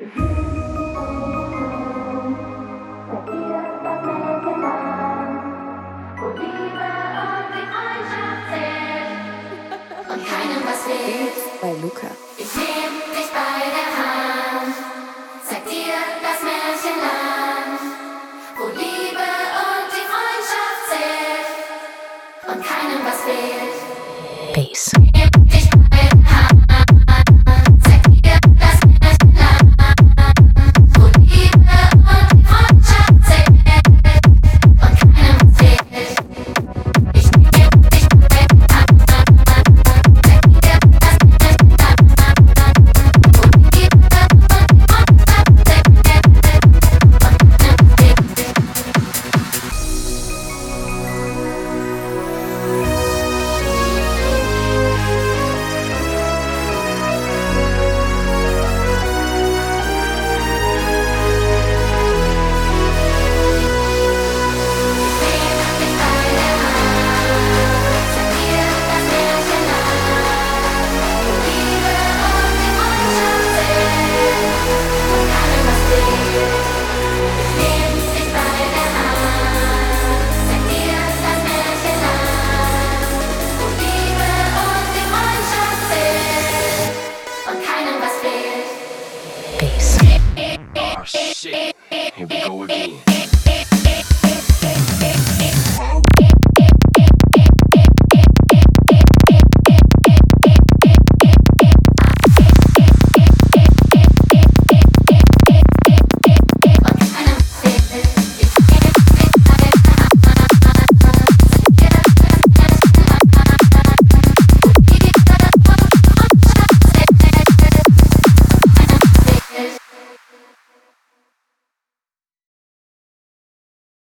Und keinem was fehlt. Bei Luca. Ich nehm dich bei der Hand, zeig dir das Märchenland, wo Liebe und die Freundschaft zählt und keinem was fehlt. Bass. Nehm dich bei der Hand, zeig dir das Märchenland, wo Liebe und die Freundschaft zählt und keinem was fehlt. Ich nehm dich bei der Hand, zeig dir das Märchenland, wo Liebe und die Freundschaft zählt und keinem was fehlt. Bass. Oh shit, here we go again.